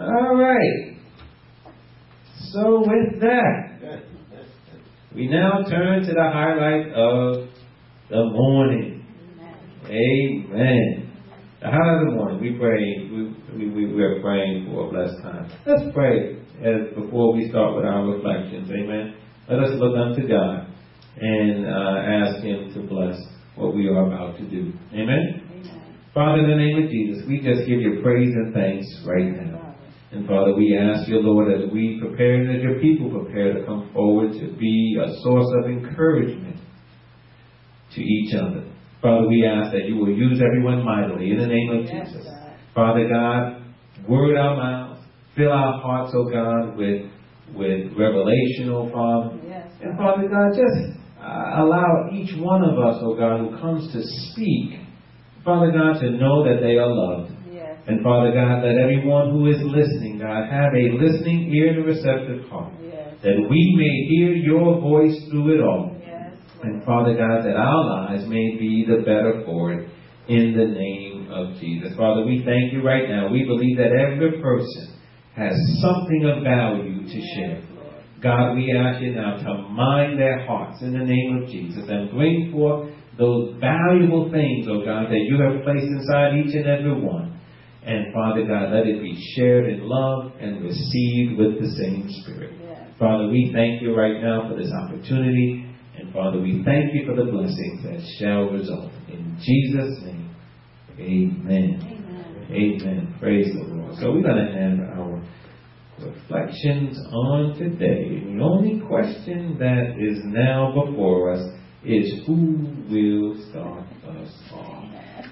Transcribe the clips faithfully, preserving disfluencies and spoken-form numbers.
All right. So with that, we now turn to the highlight of the morning. Amen. The highlight of the morning. We pray. We we we are praying for a blessed time. Let's pray as before we start with our reflections. Amen. Let us look unto God and uh, ask Him to bless what we are about to do. Amen? Amen. Father, in the name of Jesus, we just give you praise and thanks right now. And Father, we ask you, Lord, as we prepare and as your people prepare to come forward to be a source of encouragement to each other. Father, we ask that you will use everyone mightily in the name of yes, Jesus. God. Father God, word our mouths, fill our hearts, oh God, with, with revelation, oh Father. Yes, and Father God, just uh, allow each one of us, oh God, who comes to speak, Father God, to know that they are loved. Yes. And Father God, that everyone who is listening, God, have a listening ear and a receptive heart. Yes. That we may hear your voice through it all. Yes. And Father God, that our lives may be the better for it in the name of Jesus. Father, we thank you right now. We believe that every person has something of value to share. God, we ask you now to mind their hearts in the name of Jesus and bring forth those valuable things, oh God, that you have placed inside each and every one. And Father God, let it be shared in love and received with the same Spirit. Yes. Father, we thank you right now for this opportunity. And Father, we thank you for the blessings that shall result. In Jesus' name, amen. Amen. Amen. Praise the Lord. So we're going to end our reflections on today. The only question that is now before us is who will start us off?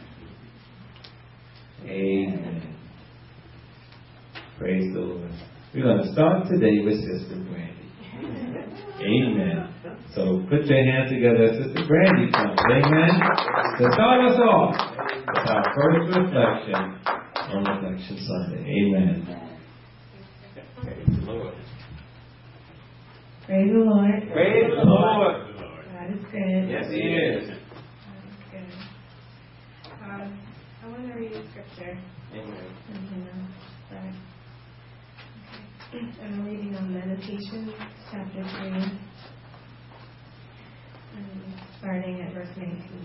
Amen. Praise the Lord. We're going to start today with Sister Brandy. Amen. So put your hands together. Sister Brandy comes. Amen. To start us off with our first reflection on Reflection Sunday. Amen. Praise the Lord. Praise the Lord. Praise the Lord. God is good. Yes, He is. God is good. Um, I want to read a scripture. Amen. And, uh, okay. I'm reading on Meditation, chapter three, um, starting at verse nineteen.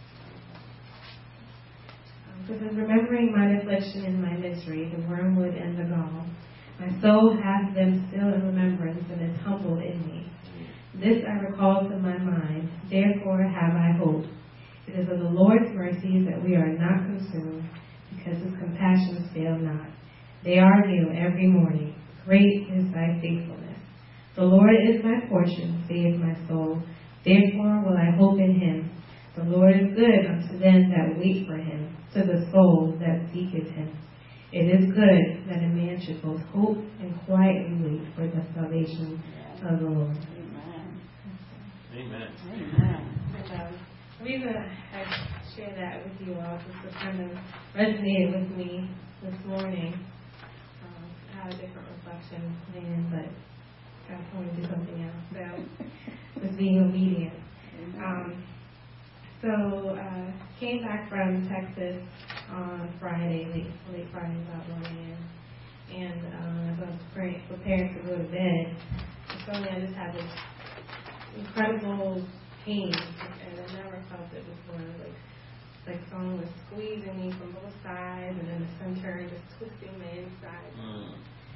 Um, it says, remembering mine affliction and my misery, the wormwood and the gall, my soul hath them still in remembrance and is humbled in me. This I recall to my mind, therefore have I hope. It is of the Lord's mercies that we are not consumed, because his compassions fail not. They are new every morning. Great is thy faithfulness. The Lord is my portion, saith my soul. Therefore will I hope in him. The Lord is good unto them that wait for him, to the soul that seeketh him. It is good that a man should both hope and quietly wait for the salvation of the Lord. Amen. Amen. Amen. And, um, the reason I share that with you all just to kind of resonated with me this morning. Um, I had a different reflection plan, but God told me to do something else. So, was being obedient. Um, so, uh, came back from Texas on Friday, late, late Friday, about one a.m. And um, as I was preparing, preparing to go to bed, suddenly I just had this incredible pain, and I never felt it before. Like, like someone was squeezing me from both sides, and then the center, just twisting my inside. Mm.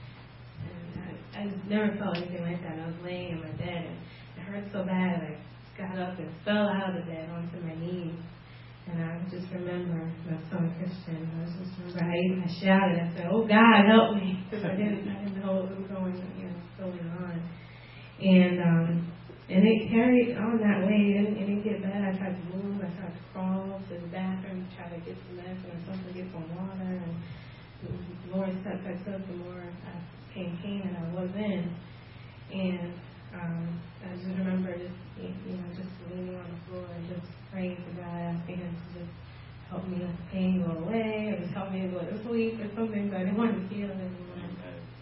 And I, I just never felt anything like that. I was laying in my bed, and it hurt so bad, I got up and fell out of the bed onto my knees. And I just remember, I was so Christian, I was just remember, I, I shouted, I said, oh God, help me, because I didn't, I didn't know what was going, you know, going on. And, um, and it carried on that way. It didn't, it didn't get bad. I tried to move, I tried to crawl to the bathroom, try to get some medicine or something, get some water, and the more steps I took, the more I became pain that I was in. And, um, I just remember just, you know, just leaning on the floor and just praying to God, asking him to just help me let the pain go away, or just help me to go to sleep or something, but I didn't want to feel it anymore.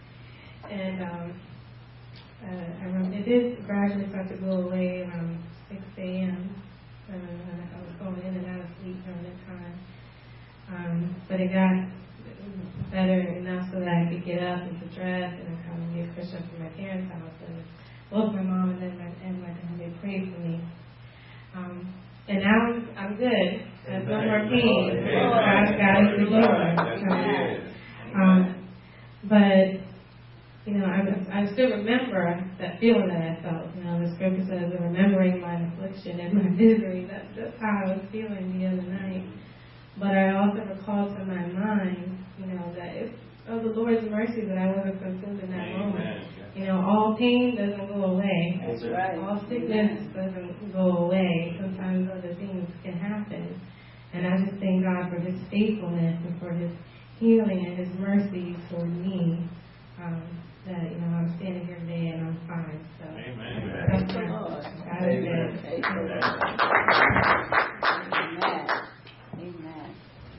And um, uh, I remember it did gradually start to go away around six a.m. Uh, I was going in and out of sleep during that time. Um, but it got better enough so that I could get up and to dress, and I kind of made Christian from my parents' house, and both my mom and then my, and my dad, they prayed for me. Um, and now I'm, I'm good. There's no more pain. God, God is the healer. Um, but, you know, I, I still remember that feeling that I felt. You know, the scripture says, remembering my affliction and my misery. That's, that's how I was feeling the other night. But I also recalled to my mind, you know, that it's of the Lord's mercy that I wasn't consumed in that Amen. moment. You know, all pain doesn't go away. That's right. All sickness doesn't go away. Sometimes other things can happen. And I just thank God for His faithfulness and for His healing and His mercy for me. Um, that, you know, I'm standing here today and I'm fine. So, Amen. That's my, God is good. Amen. Amen.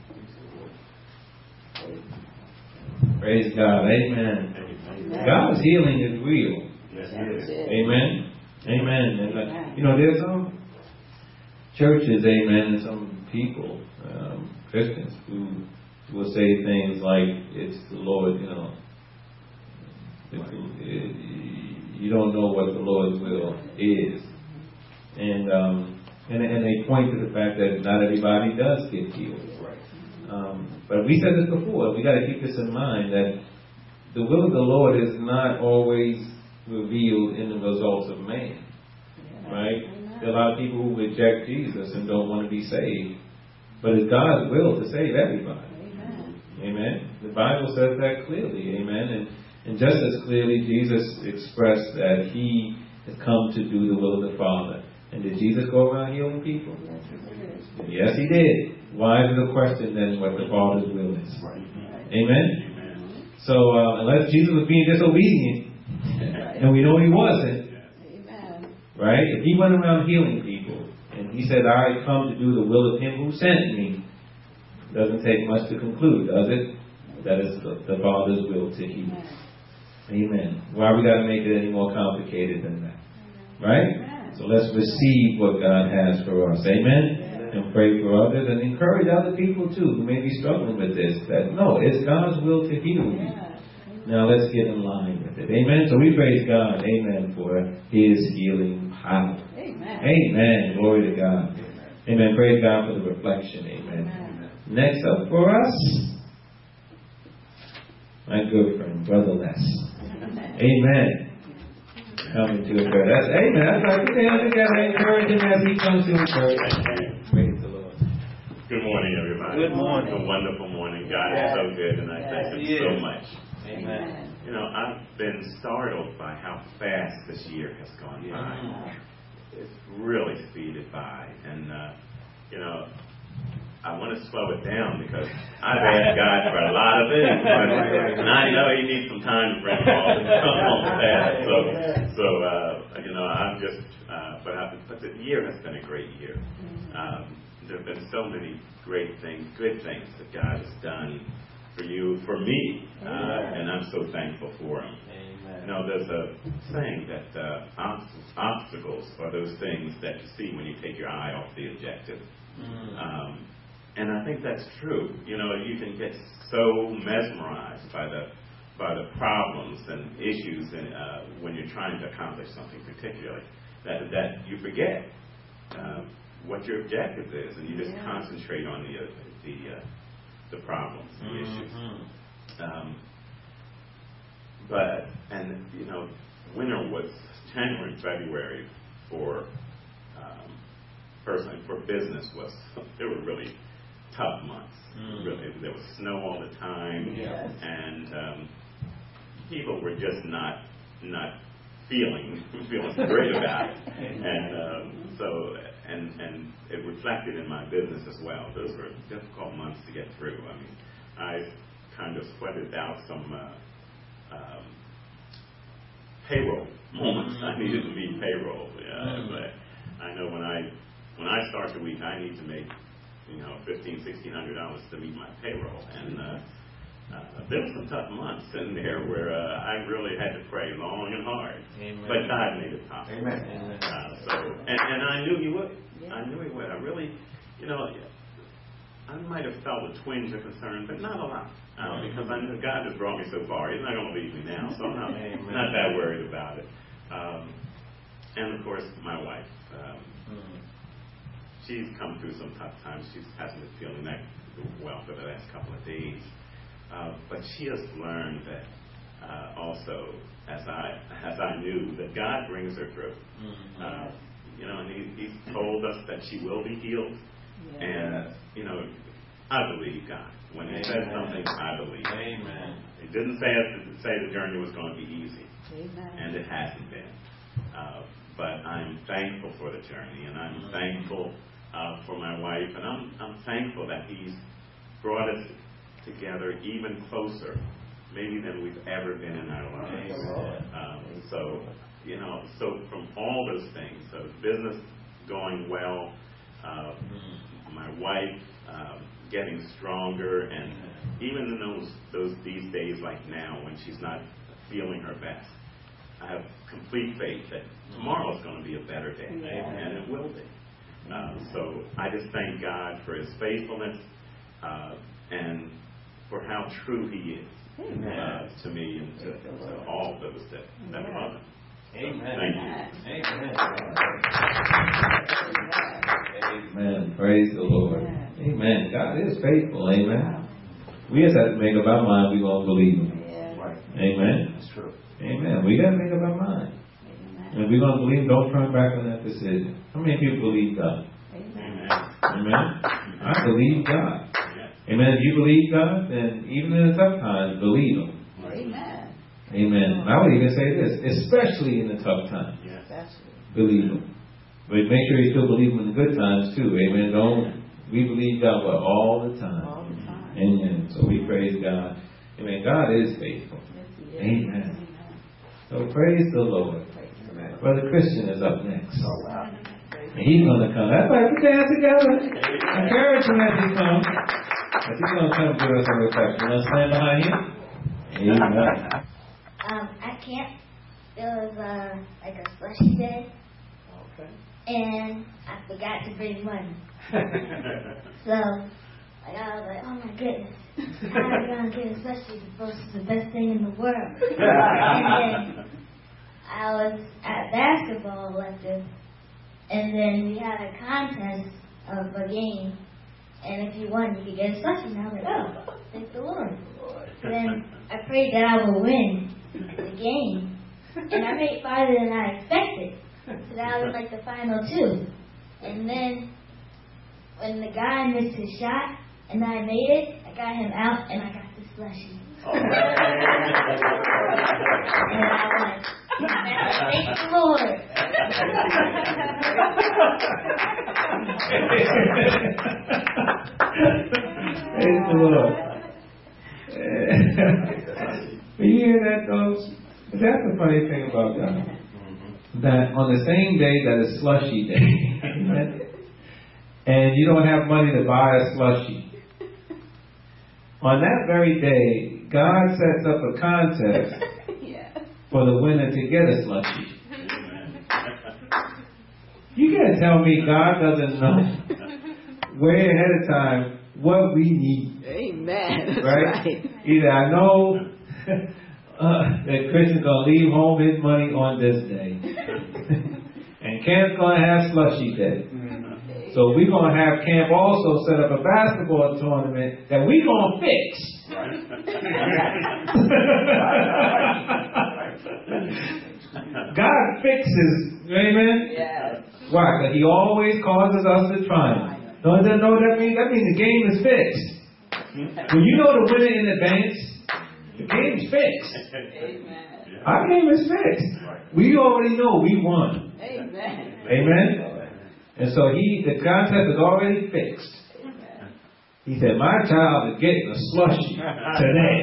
Praise God. Amen. Amen. God's healing is real. Yes, it is. Amen. Amen. And, uh, you know, there's some churches, amen, and some people, um, Christians, who will say things like, it's the Lord, you know, it's, it, you don't know what the Lord's will is. And, um, and, and they point to the fact that not everybody does get healed. Um, but we said this before, we got to keep this in mind, that the will of the Lord is not always revealed in the results of man. Right? There are a lot of people who reject Jesus and don't want to be saved. But it's God's will to save everybody. Amen. Amen. The Bible says that clearly. Amen. And, and just as clearly, Jesus expressed that He has come to do the will of the Father. And did Jesus go around healing people? Yes, He did. Yes, He did. Why is it a question then what the Father's will is? Amen? Amen. So, uh, unless Jesus was being disobedient, and we know He wasn't, Amen. right? If He went around healing people, and He said, I come to do the will of Him who sent me, doesn't take much to conclude, does it? That is the, the Father's will to heal. Amen. Why we got to make it any more complicated than that? Right? So let's receive what God has for us. Amen? And pray for others and encourage other people too who may be struggling with this. That no, it's God's will to heal you. Now let's get in line with it. Amen. So we praise God. Amen. For His healing power. Amen. Amen. Glory to God. Amen. Praise God for the reflection. Amen. Amen. Next up for us, my good friend, Brother Les. Amen. Coming to encourage. That's amen. That's right. We got to encourage him as he comes to encourage. Praise the Lord. Good morning, everybody. Good morning. It's a wonderful morning. God is so good, and I thank Him so much. Amen. You know, I've been startled by how fast this year has gone by. It's really speeded by, and uh, you know, I want to slow it down because I've asked God for a lot of things, and I know He needs some time to bring them all to come on fast. So, so uh, you know, I'm just, uh, but, I've, but the year has been a great year. Um, there have been so many great things, good things that God has done for you, for me, uh, and I'm so thankful for Him. You know, there's a saying that uh, obstacles are those things that you see when you take your eye off the objective. Um, And I think that's true. You know, you can get so mesmerized by the by the problems and issues and uh, when you're trying to accomplish something particularly that that you forget uh, what your objective is, and you just yeah. concentrate on the uh, the uh, the problems, the mm-hmm. issues. Um, but and you know, winter was January and February for um, personally for business was they were really tough months. Mm. Really, there was snow all the time, yes. and um, people were just not not feeling feeling great about it. And um, so, and and it reflected in my business as well. Those were difficult months to get through. I mean, I kind of sweated out some uh, um, payroll moments. Mm-hmm. I needed to meet payroll, yeah, mm-hmm. but I know when I when I start the week, I need to make you know, fifteen, sixteen hundred dollars to meet my payroll, and uh, uh, there were some tough months in there where uh, I really had to pray long and hard. Amen. But God made it possible. Amen. Uh, so, and, and I knew He would. Yeah. I knew He would. I really, you know, I might have felt a twinge of concern, but not a lot. uh, because I know God has brought me so far. He's not going to leave me now, so I'm not, not that worried about it. Um, and of course, my wife. Um, mm-hmm. She's come through some tough times. She hasn't been feeling that well for the last couple of days. Uh, but she has learned that uh, also, as I as I knew, that God brings her through. Mm-hmm. Uh, you know, and he, He's told us that she will be healed. Yeah. And, you know, I believe God. When He Amen. Says something, I believe. Amen. He didn't say, it, say the journey was going to be easy. Amen. And it hasn't been. Uh, but I'm thankful for the journey, and I'm mm-hmm. thankful uh, for my wife, and I'm, I'm thankful that He's brought us together even closer, maybe than we've ever been in our lives. Um, so, you know, so from all those things, so business going well, uh, my wife um, getting stronger, and even in those those these days like now when she's not feeling her best, I have complete faith that tomorrow is going to be a better day, and it will be. Uh, so I just thank God for His faithfulness uh, and for how true He is uh, to me and to, to all those that, that love Him. Amen. So, thank you. Amen. Amen. Praise the Lord. Amen. God is faithful. Amen. We just have to make up our mind we're going to believe Him. Amen. That's true. Amen. We got to make up our mind. And if we're going to believe, don't turn back on that decision. How many people believe God? Amen. Amen. I believe God. Amen. If you believe God, then even in the tough times, believe Him. Amen. Amen. And I would even say this, especially in the tough times, yes. believe Him. But make sure you still believe Him in the good times too. Amen. Don't we believe God well, all the time? All the time. Amen. So we praise God. Amen. God is faithful. Yes, He is. Amen. So praise the Lord. Brother Christian is up next. Oh, wow. And he's going to come. That's why we dance together. Encourage him as he comes. But he's going to come give us a reflection. You want to stand behind him? Amen. Um, at camp, there was uh, like a slushy day. Okay. And I forgot to bring money. So, like, I was like, oh my goodness. How am I going to get a slushy? This is the best thing in the world. And then I was at basketball lecture, and then we had a contest of a game, and if you won, you could get a slushy. And I was like, oh, thank the Lord. So then I prayed that I would win the game, and I made farther than I expected. So that was like the final two. And then when the guy missed his shot, and I made it, I got him out, and I got the slushy. And I won. Thank the Lord. Praise the Lord. You hear that, folks? That's the funny thing about God. That on the same day that is slushy day, and you don't have money to buy a slushy, on that very day, God sets up a contest for the winner to get a slushy. You can't tell me God doesn't know way ahead of time what we need. Amen. That's right? right. Either I know uh, that Christian's going to leave home his money on this day, and Camp's going to have slushy day. So we're going to have Camp also set up a basketball tournament that we're going to fix. God fixes, amen? Yes. Why? Because He always causes us to triumph. Don't you know what that means? That means the game is fixed. When you know the winner in advance, the game's fixed. Amen. Our game is fixed. We already know we won. Amen. Amen? And so he, the contest is already fixed. Amen. He said, my child is getting a slushy today.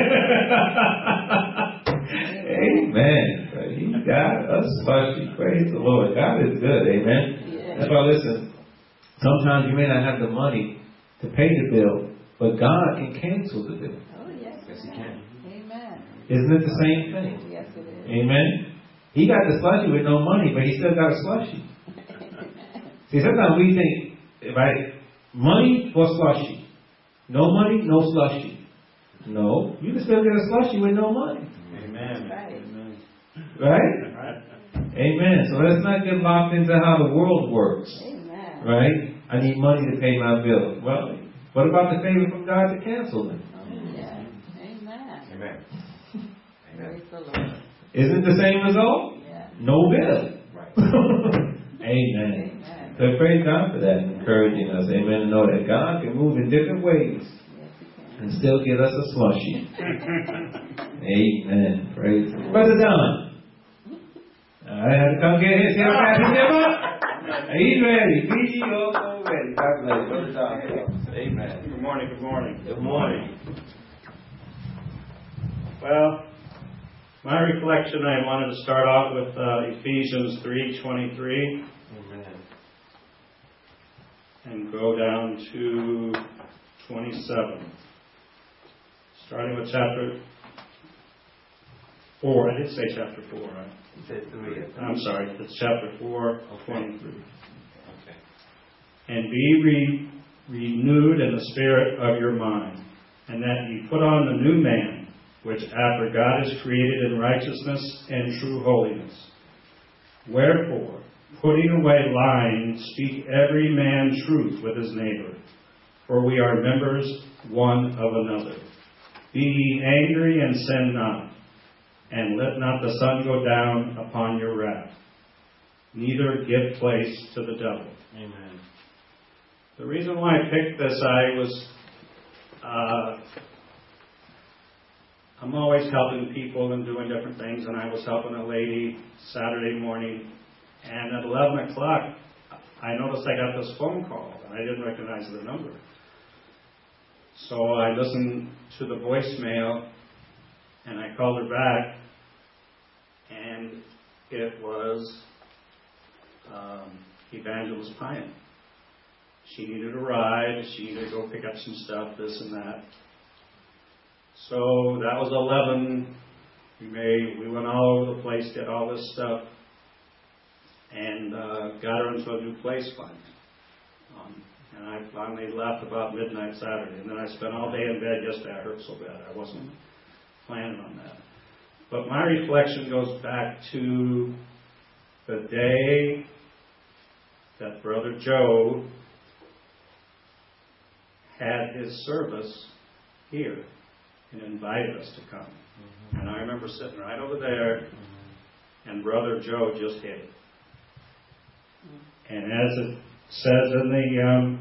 Amen. But he got a slushy. Praise the Lord. God is good. Amen. Yeah. That's why, listen, sometimes you may not have the money to pay the bill, but God can cancel the bill. Oh, yes. Yes, He can. Amen. Isn't it the same thing? Yes, it is. Amen. He got the slushy with no money, but he still got a slushy. See, sometimes we think, right, money or slushy. No money, no slushy. No, you can still get a slushy with no money. Amen. Right. Right? Right. Amen. So let's not get locked into how the world works. Amen. Right? I need money to pay my bill. Well, what about the favor from God to cancel them? Oh, yeah. Amen. Amen. Praise the Lord. Isn't it the same result? Yeah. No bill. Right. Amen. Amen. So praise God for that, encouraging us. Amen. To know that God can move in different ways Yes, He can. and still give us a slushy. Amen. Praise the Lord. Brother Don. I had to come get his. See how fast he came up? He's ready. He's also ready. God bless you. Brother Don. Amen. Good morning, good morning. Good morning. Well, my reflection, I wanted to start off with uh, Ephesians three twenty-three Amen. and go down to twenty-seven. Starting with chapter four. I did say chapter four, right? You said three. I'm sorry, it's chapter four, Okay. twenty-three. Okay. And be re- renewed in the spirit of your mind, and that ye put on the new man, which after God is created in righteousness and true holiness. Wherefore, putting away lying, speak every man truth with his neighbor, for we are members one of another. Be ye angry and sin not, and let not the sun go down upon your wrath. Neither give place to the devil. Amen. The reason why I picked this, I was, uh, I'm always helping people and doing different things, and I was helping a lady Saturday morning, and at eleven o'clock, I noticed I got this phone call, and I didn't recognize the number. So I listened to the voicemail, and I called her back, and it was um, Evangelist Pine. She needed a ride. She needed to go pick up some stuff, this and that. So that was eleven. We made, we went all over the place, did all this stuff, and uh, got her into a new place finally. Um, and I finally left about midnight Saturday. And then I spent all day in bed yesterday. I hurt so bad. I wasn't planning on that. But my reflection goes back to the day that Brother Joe had his service here and invited us to come. Mm-hmm. And I remember sitting right over there, mm-hmm. and Brother Joe just hit it. Mm-hmm. And as it says in the um,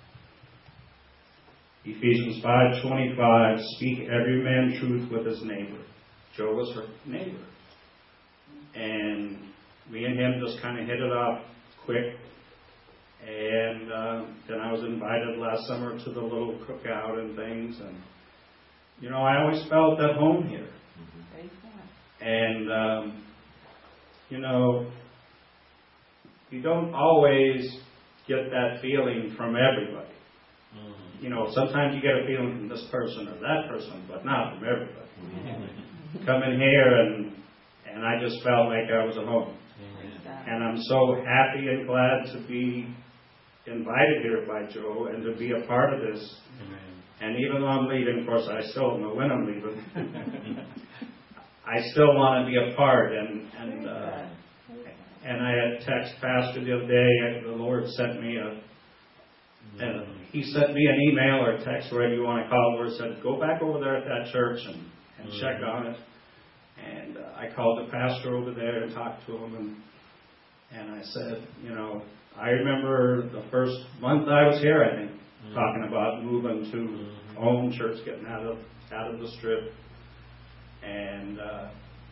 Ephesians five twenty-five, speak every man truth with his neighbor. Joe was her neighbor. And me and him just kind of hit it off quick. And uh, then I was invited last summer to the little cookout and things. And, you know, I always felt at home here. Mm-hmm. And, um, you know, you don't always get that feeling from everybody. Mm-hmm. You know, sometimes you get a feeling from this person or that person, but not from everybody. Mm-hmm. Come in here, and and I just felt like I was at home. Mm-hmm. And I'm so happy and glad to be invited here by Joe and to be a part of this. Mm-hmm. And even though I'm leaving, of course, I still don't know when I'm leaving. I still want to be a part. And and uh, and I had text Pastor the other day. The Lord sent me a. And he sent me an email or a text, whatever you want to call it, where it said, go back over there at that church and, and mm-hmm. check on it. And uh, I called the pastor over there and talked to him. And, and I said, you know, I remember the first month I was here, I think, mm-hmm. talking about moving to mm-hmm. home church, getting out of out of the strip. And uh,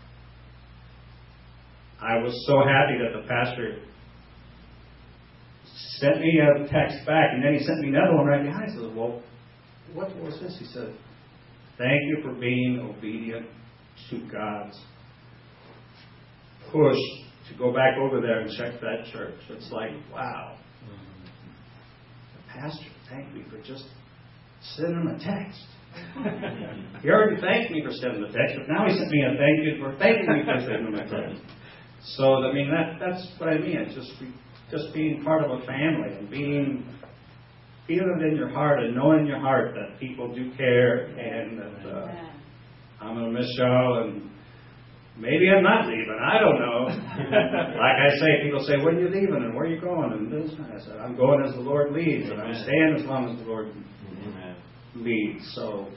I was so happy that the pastor sent me a text back, and then he sent me another one right behind. I said, well, what was this? He said, thank you for being obedient to God's push to go back over there and check that church. It's like, wow. Mm-hmm. The pastor thanked me for just sending him a text. He already thanked me for sending the text, but now he sent me a thank you for thanking me for sending him a text. So, I mean, that that's what I mean. It's just... just being part of a family and being feeling it in your heart and knowing in your heart that people do care and that uh, I'm going to miss y'all, and maybe I'm not leaving. I don't know. Like I say, people say, when are you leaving and where are you going? And this, and I said, I'm going as the Lord leads, and I'm staying as long as the Lord Amen. Leads. So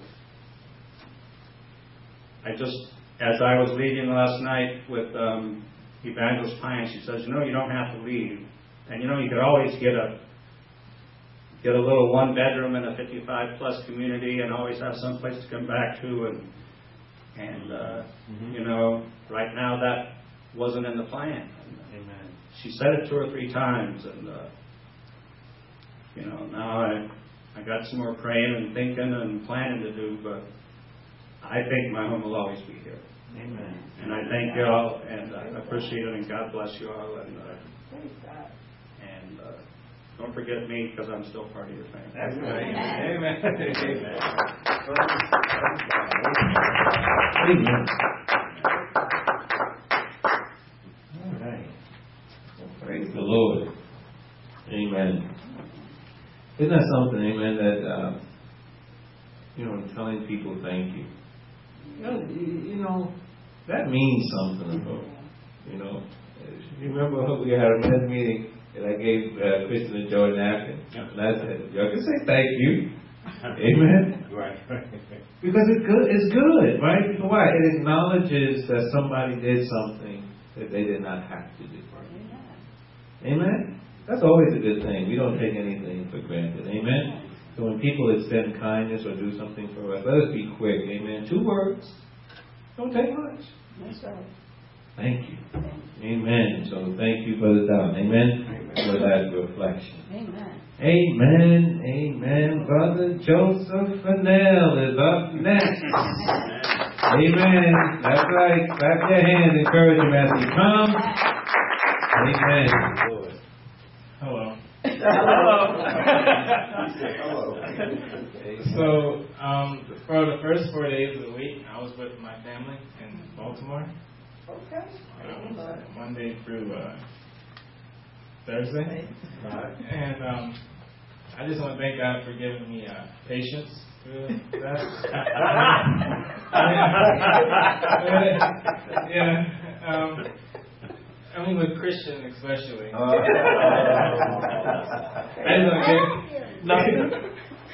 I just, as I was leaving last night with um, Evangelist Pine, she says, you know, you don't have to leave. And, you know, you could always get a get a little one bedroom in a fifty-five plus community and always have some place to come back to. And, and uh, mm-hmm. you know, right now that wasn't in the plan. And, Amen. She said it two or three times. And, uh, you know, now I, I got some more praying and thinking and planning to do, but I think my home will always be here. Amen. And I thank you all, and I appreciate it, and God bless you all. And, uh, and uh, don't forget me, because I'm still part of your family. That's right. Amen. Amen. Amen. All right. Well, praise the Lord. Amen. Isn't that something, amen, that, uh, you know, telling people thank you. You know, you know, that means something, bro. You know, you remember we had a men's meeting and I gave uh, Kristen and Joe a napkin, and I said, y'all can say thank you. Amen. Right. Because it's good. It's good, right? Why? It acknowledges that somebody did something that they did not have to do. Amen. That's always a good thing. We don't take anything for granted. Amen. So when people extend kindness or do something for us, let us be quick. Amen. Two words. Don't take much. That's right. Thank you. Amen. So thank you, Brother Don. Amen. Amen. For that reflection. Amen. Amen. Amen. Brother Joseph Fennell is up next. Amen. That's right. Clap your hands. Encourage him as he comes. Amen. Hello. Hello. Hello. So, um, for the first four days of the week, I was with my family in Baltimore. Okay. Um, Monday through uh, Thursday. And um, I just want to thank God for giving me uh, patience through that. yeah. Um, I mean, with Christian especially. Uh, I just want to nothing.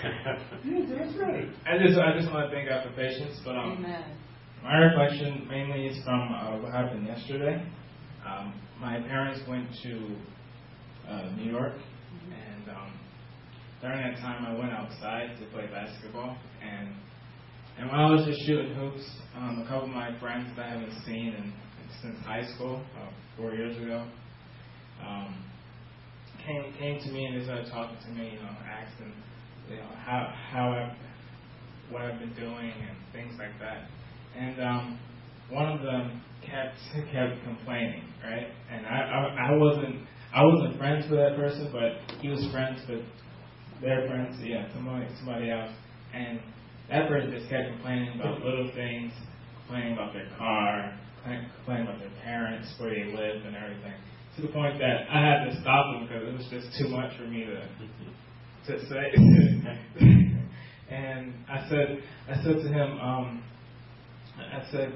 I just, I just want to thank God for patience. But um, Amen. My reflection mainly is from uh, what happened yesterday. Um, my parents went to uh, New York, and um, during that time, I went outside to play basketball. And and when I was just shooting hoops, um, a couple of my friends that I haven't seen in, since high school, uh, four years ago, um, came came to me and they started talking to me, you know, asking, you know, how how I, what I've been doing and things like that. And um, one of them kept kept complaining, right? And I, I I wasn't I wasn't friends with that person, but he was friends with their friends, yeah, somebody somebody else. And that person just kept complaining about little things, complaining about their car, complaining about their parents, where they lived, and everything. To the point that I had to stop them because it was just too much for me to to say. And I said I said to him. Um, I said,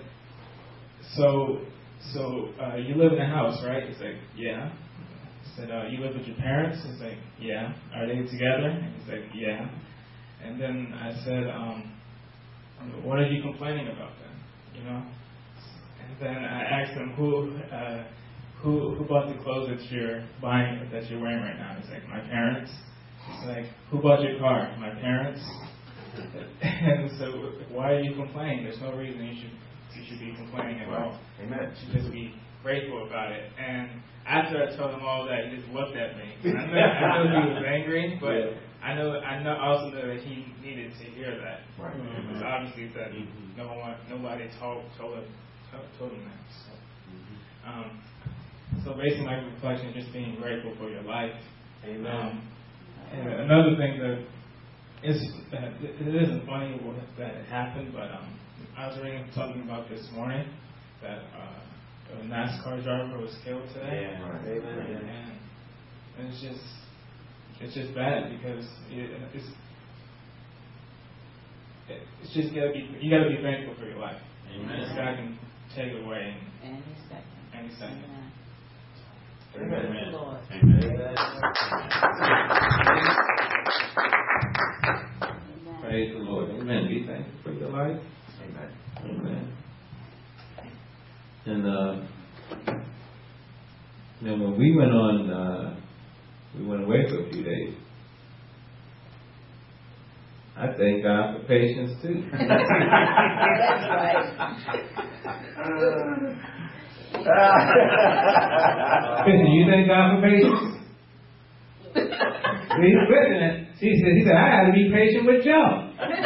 so, so uh, you live in a house, right? He's like, yeah. I said, uh, you live with your parents? He's like, yeah. Are they together? He's like, yeah. And then I said, um, what are you complaining about then? You know? And then I asked him, who, uh, who, who bought the clothes that you're buying, that you're wearing right now? He's like, my parents. He's like, who bought your car? My parents. And so, why are you complaining? There's no reason you should you should be complaining at all. Amen. You should just be grateful about it. And after I told him all that, he just looked at me. And I know, I know he was angry, but yeah. I know I know also know that he needed to hear that. Right. Because mm-hmm. obviously that mm-hmm. no one nobody told told him told him that. So, mm-hmm. um, so basically, my reflection is just being grateful for your life. Amen. Um, and another thing that. It's, uh, it isn't funny that it happened, but um, I was reading something about this morning that uh, a NASCAR driver was killed today. Yeah, right. And, and it's just, it's just bad because it, it's it's just gotta be you gotta be thankful for your life. Amen. This God can take it away Any second. any second. Amen. Amen. Praise the Lord. Amen. Amen. Praise the Lord. Amen. Be thankful for your life. Amen. Amen. And uh, then when we went on, uh, we went away for a few days. I thank God for patience too. That's right. Christian, you thank God for patience? See, Christian, he said, he said, I got to be patient with y'all.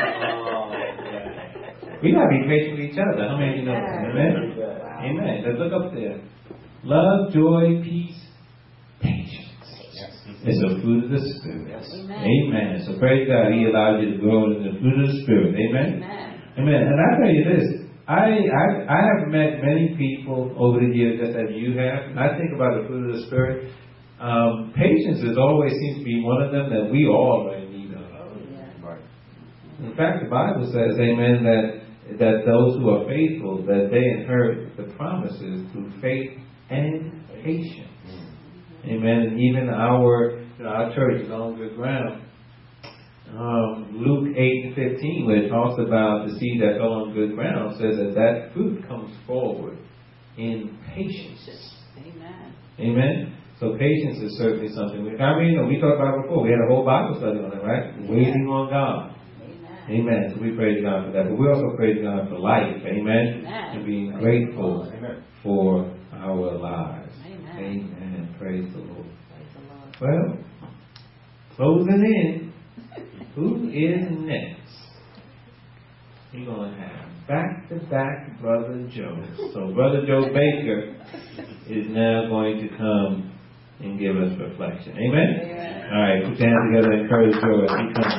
We got to be patient with each other. How many of you know that? Amen? Amen. Let's look up there. Love, joy, peace, patience. It's a fruit of the Spirit. Amen. Amen. So praise God. He allowed you to grow in the fruit of the Spirit. Amen. Amen. Amen. And I tell you this. I, I I have met many people over the years, just as you have. And I think about the fruit of the Spirit. Um, patience is always seems to be one of them that we all are in need of. Oh, yeah. In fact, the Bible says, amen, that that those who are faithful, that they inherit the promises through faith and patience. Amen. And even our you know, our church is on good ground. Um, Luke eight and fifteen, where it talks about the seed that fell on good ground, says that that fruit comes forward in patience. Amen. Amen. So patience is certainly something. We, I mean, you know, we talked about it before. We had a whole Bible study on it, right? Yeah. Waiting on God. Amen. Amen. So we praise God for that. But we also praise God for life. Amen. Amen. And being Praise grateful the Lord. for our lives. Amen. Amen. Praise the Lord. Praise the Lord. Well, closing in. Who is next? We're going to have back-to-back Brother Joe. So Brother Joe Baker is now going to come and give us reflection. Amen? Amen. All right, put your hands together and encourage Joe as he comes.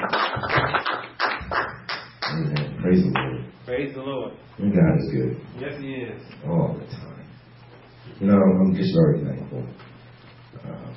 Amen. Praise the Lord. Praise the Lord. And God is good Yes, He is. all the time. You know, I'm just very thankful. Um,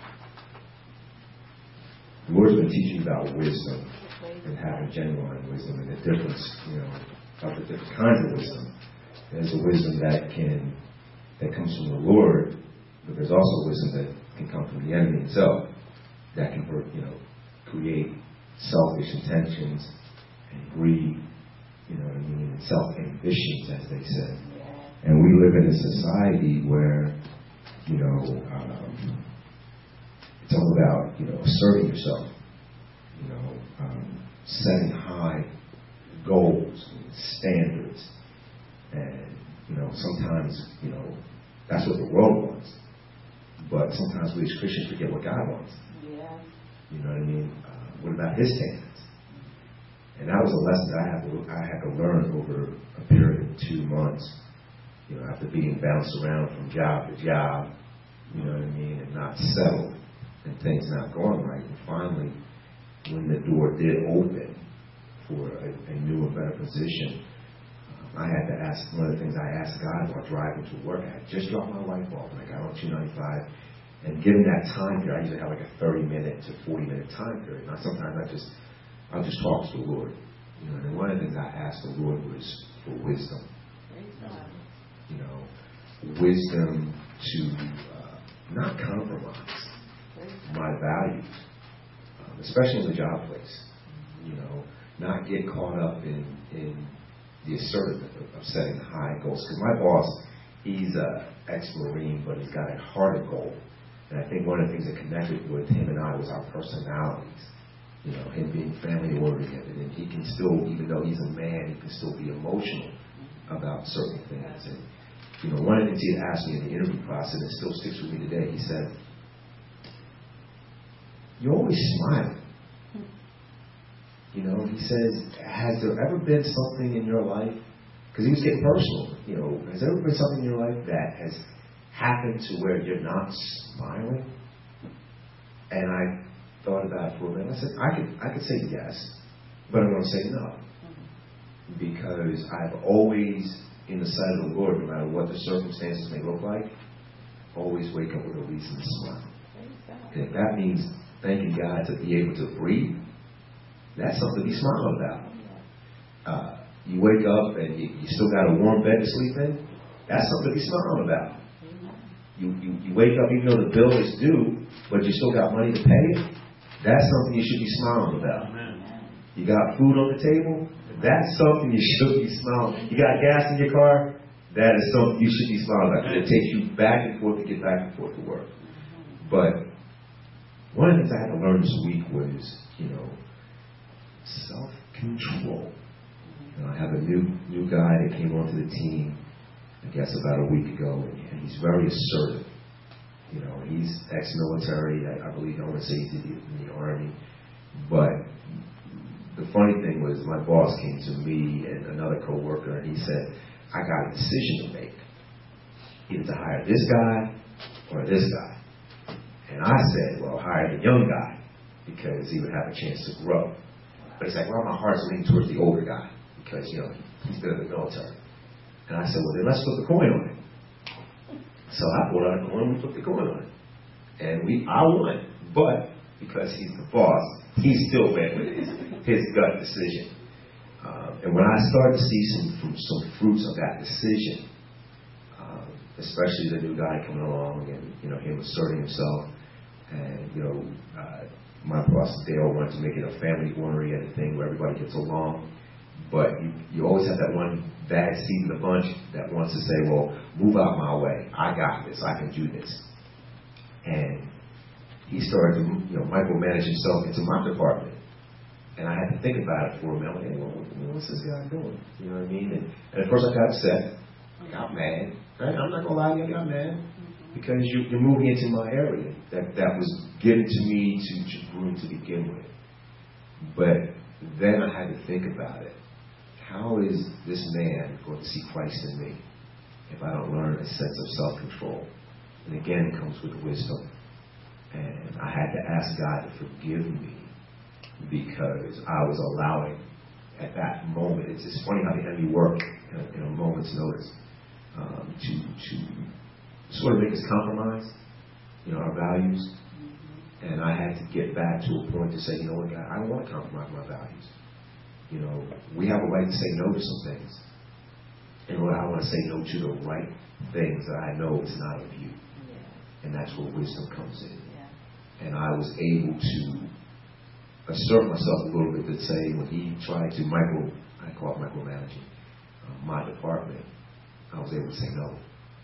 the Lord's been teaching about wisdom and having genuine wisdom and the difference, you know, of the different kinds of wisdom. There's a wisdom that can that comes from the Lord, but there's also wisdom that can come from the enemy himself, that can, you know, create selfish intentions and greed, you know what I mean, and self-ambitions, as they say. And we live in a society where, you know, um, it's all about, you know, asserting yourself, you know, um, setting high goals and standards. And, you know, sometimes, you know, that's what the world wants. But sometimes we as Christians forget what God wants. Yeah. You know what I mean? Uh, what about His standards? And that was a lesson that I had to, I had to learn over a period of two months. You know, after being bounced around from job to job, you know what I mean, and not settled, and things not going right. And finally, when the door did open for a, a new and better position, um, I had to ask, one of the things I asked God while driving to work, I had just dropped my wife off, and I got on two ninety-five, and given that time period, I usually have like a thirty minute to forty minute time period. Now sometimes I just, I'll just talk to the Lord. You know, and one of the things I asked the Lord was for wisdom. Praise God. You know, wisdom to uh, not compromise my values, um, especially in the job place. You know, not get caught up in, in the assertiveness of, of setting high goals. Because my boss, he's a ex-Marine, but he's got a harder goal. And I think one of the things that connected with him and I was our personalities. You know, him being family oriented, and he can still, even though he's a man, he can still be emotional about certain things. And you know, one of the things he had asked me in the interview process, and it still sticks with me today, he said, "You're always smiling." You know, he says, "Has there ever been something in your life?" Because he was getting personal. You know, has there ever been something in your life that has happened to where you're not smiling? And I thought about it for a minute. I said, I could, I could say yes, but I'm going to say no, because I've always, in the sight of the Lord, no matter what the circumstances may look like, always wake up with a reason to smile. And if that means thanking God to be able to breathe, that's something to be smiling about. Uh, you wake up and you, you still got a warm bed to sleep in, that's something to be smiling about. You, you, you wake up even though the bill is due, but you still got money to pay it, that's something you should be smiling about. You got food on the table, that's something you should be smiling. You got gas in your car, that is something you should be smiling about. It takes you back and forth to get back and forth to work. But one of the things I had to learn this week was, you know, self-control. You know, I have a new new guy that came onto the team, I guess about a week ago, and he's very assertive. You know, he's ex-military. I, I believe, I want to say he did it in the Army. But the funny thing was, my boss came to me and another coworker, and he said, I got a decision to make. Either to hire this guy or this guy. And I said, well, hire the young guy because he would have a chance to grow. But he's like, well, my heart's leaning towards the older guy because, you know, he's been in the military. And I said, well, then let's flip the coin on it. So I pulled out a coin, we flipped the coin on it. And we, I won. But because he's the boss, he still went with his, his gut decision. Um, and when I started to see some some fruits of that decision, um, especially the new guy coming along and, you know, him asserting himself, and, you know, uh, my boss Dale wanted to make it a family-oriented thing where everybody gets along. But you, you always have that one bad seed in the bunch that wants to say, well, move out my way. I got this. I can do this. And he started to, you know, micromanage himself into my department. And I had to think about it for a minute. Hey, well, what's this guy doing? You know what I mean? And, and at first I got upset. I got mad. Right? I'm not going to lie to you, I got mad. Because you, you're moving into my area that, that was given to me to, to groom to begin with. But then I had to think about it. How is this man going to see Christ in me if I don't learn a sense of self-control? And again, it comes with wisdom. And I had to ask God to forgive me because I was allowing, at that moment, it's just funny how the enemy works in a, in a moment's notice, um, to, to sort of make us compromise, you know, our values. And I had to get back to a point to say, you know what, God, I don't want to compromise my values. You know, we have a right to say no to some things. And Lord, I want to say no to the right things that I know is not of you. Yeah. And that's where wisdom comes in. Yeah. And I was able to assert myself a little bit to say, when he tried to micro, I call it micromanaging, uh, my department, I was able to say no.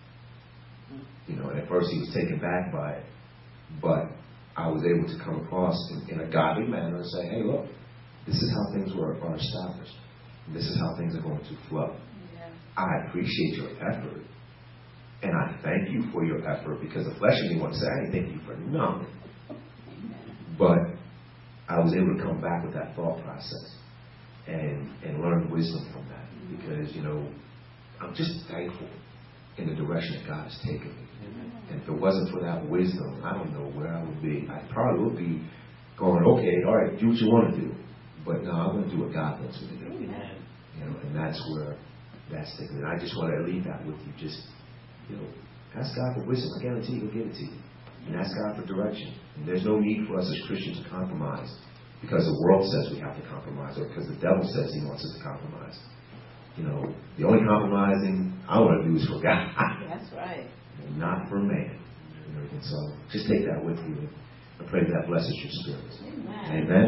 You know, and at first he was taken back by it, but I was able to come across in, in a godly manner and say, hey, look, this is how things were, are established. And this is how things are going to flow. Yeah. I appreciate your effort. And I thank you for your effort, because the flesh in me wants to say, I didn't thank you for nothing. But I was able to come back with that thought process and, and learn wisdom from that. Because, you know, I'm just thankful in the direction that God has taken me. And if it wasn't for that wisdom, I don't know where I would be. I probably would be going, okay, all right, do what you want to do. But no, I'm going to do what God wants me to do. You know, and that's where that's taken. And I just want to leave that with you. Just, you know, ask God for wisdom. I guarantee He'll give it to you. And ask God for direction. And there's no need for us as Christians to compromise because the world says we have to compromise, or because the devil says he wants us to compromise. You know, the only compromising I want to do is for God. That's right. And not for man. You know, and so just take that with you. I pray that blesses your spirits. Amen. Amen.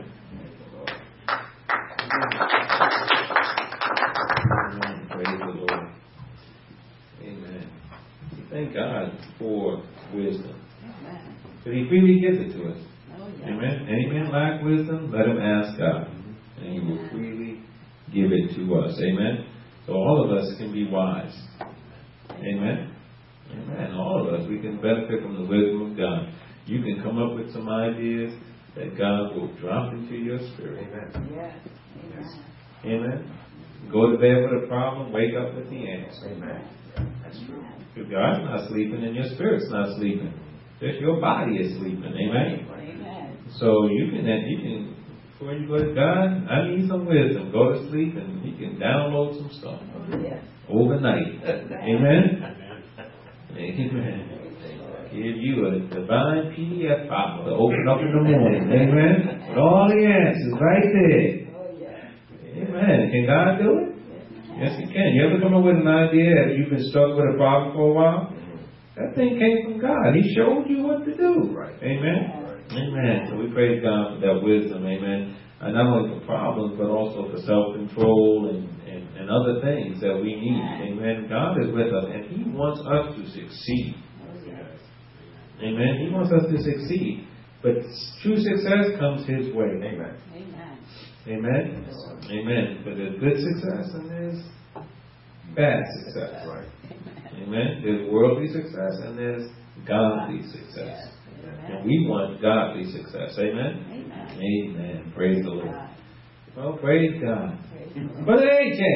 Amen. Praise the Lord. Amen. We thank God for wisdom. Amen. But He freely gives it to us. Oh, yeah. Amen. Any man lack wisdom, let him ask God. And He will freely give it to us. Amen. So all of us can be wise. Amen. Amen. All of us, we can benefit from the wisdom of God. You can come up with some ideas that God will drop into your spirit. Amen. Yes. Amen. Amen. Go to bed with a problem, wake up with the answer. Amen. That's true. If God's not sleeping and your spirit's not sleeping, just your body is sleeping. Amen. Amen. So you can, you can, before you go to God, I need some wisdom. Go to sleep and you can download some stuff. Oh, yes. Overnight. Amen. Amen. Give you a divine P D F file to open up in the morning. Amen. With all the answers right there. Amen. Can God do it? Yes, He can. You ever come up with an idea and you've been stuck with a problem for a while? That thing came from God. He showed you what to do. Right. Amen. Amen. So we praise God for that wisdom. Amen. And not only for problems, but also for self-control and, and, and other things that we need. Amen. God is with us, and He wants us to succeed. Amen. He wants us to succeed. But true success comes His way. Amen. Amen. Amen. Amen. But there's good success and there's bad success. Right. Amen. There's worldly success and there's godly success. And we want godly success. Amen. Amen. Amen. Praise the Lord. Well, praise God. Brother A J.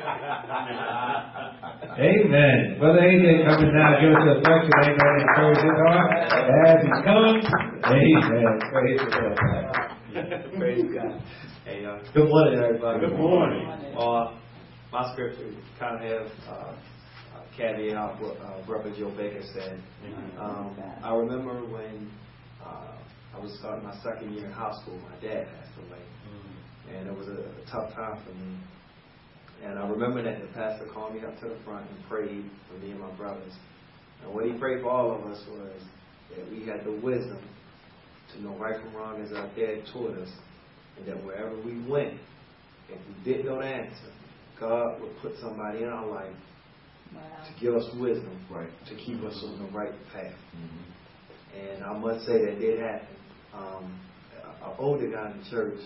Amen. Brother A J coming now, give us a reflection. Amen. Encourage his heart as he comes. Amen. Praise the Lord. Praise God. Hey, uh, good morning, everybody. Good morning. Uh, my scripture kind of have uh, caveat out what uh, Brother Joe Baker said. Um, I remember when uh, I was starting my second year in high school, my dad passed away. And it was a, a tough time for me. And I remember that the pastor called me up to the front and prayed for me and my brothers. And what he prayed for all of us was that we had the wisdom to know right from wrong as our dad taught us. And that wherever we went, if we didn't know the answer, God would put somebody in our life wow. to give us wisdom, right. to keep us on the right path. Mm-hmm. And I must say that did happen. Um, an older guy in the church,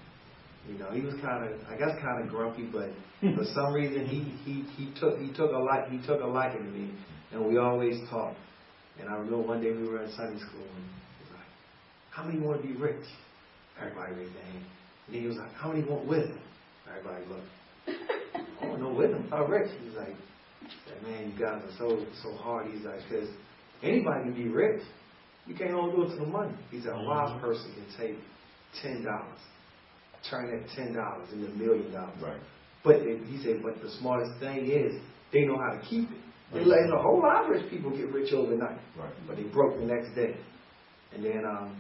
you know, he was kind of, I guess, kind of grumpy, but for some reason he he he took he took a like he took a liking to me, and we always talked. And I remember one day we were in Sunday school, and he was like, "How many want to be rich?" Everybody raised their hand. And then he was like, "How many want wisdom?" Everybody looked. "I want no wisdom. How rich?" He was like, "Man, you guys are so so hard." He's like, "Because anybody can be rich. You can't hold on to the money." He said, "A wise person can take ten dollars, turn that ten dollars into a million dollars." Right. But they, he said, "But the smartest thing is they know how to keep it." They let a whole lot of rich people get rich overnight, right. but they broke the next day. And then um,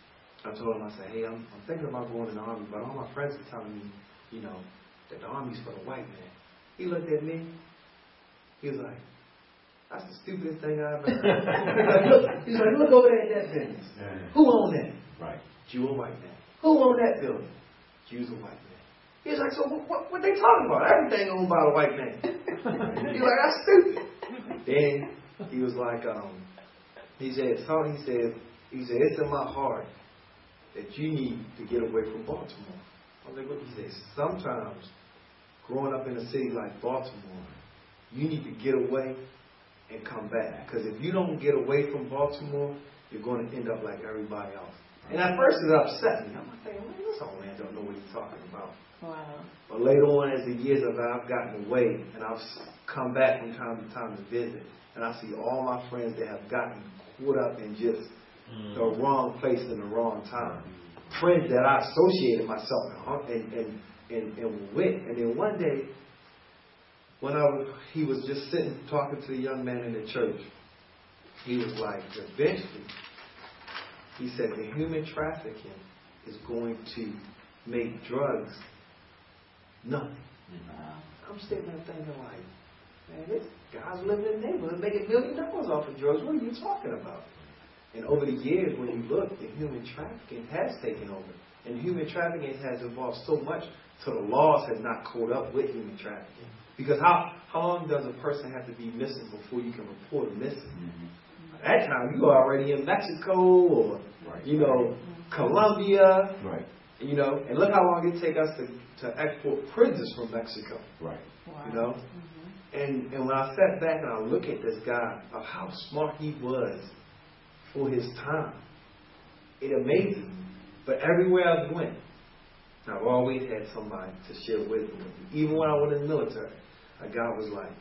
I told him, I said, "Hey, I'm, I'm thinking about going in the army, but all my friends are telling me, you know, that the army's for the white man." He looked at me. He was like, "That's the stupidest thing I ever heard." He's like, look, he's like, "Look over there at that business. Who owned that?" Right. "Jew or white man." "Who owned that building?" "Jews or white man." He's like, "So what, what, what they talking about? Everything owned by the white man." He's like, "That's stupid." Then he was like, um, he said, so he said, he said, "It's in my heart that you need to get away from Baltimore." I was like, "What?" He said, "Sometimes growing up in a city like Baltimore, you need to get away and come back. Because if you don't get away from Baltimore, you're going to end up like everybody else." And at first it upset me. I'm like, thinking, "Man, this old man don't know what he's talking about." Wow. But later on, as the years have I've gotten away, and I've come back from time to time to visit, and I see all my friends that have gotten caught up in just mm. the wrong place in the wrong time. Friends that I associated myself and and, and, and with. And then one day, when I was, he was just sitting talking to the young man in the church, he was like, eventually, he said, the human trafficking is going to make drugs nothing. Wow. I'm sitting there thinking like, man, this guy's living in the neighborhood making a million dollars off of drugs. What are you talking about? And over the years, when you look, the human trafficking has taken over. And human trafficking has evolved so much so the laws have not caught up with human trafficking. Because how, how long does a person have to be missing before you can report a missing? Mm-hmm. At that time, you were already in Mexico or, right. you know, Colombia. Right. You know, and look how long it take us to, to export prisoners from Mexico. Right. Wow. You know? Mm-hmm. And and when I sat back and I look at this guy, of how smart he was for his time, it amazes me. But everywhere I went, I've always had somebody to share wisdom with me. Even when I was in the military, a guy was like,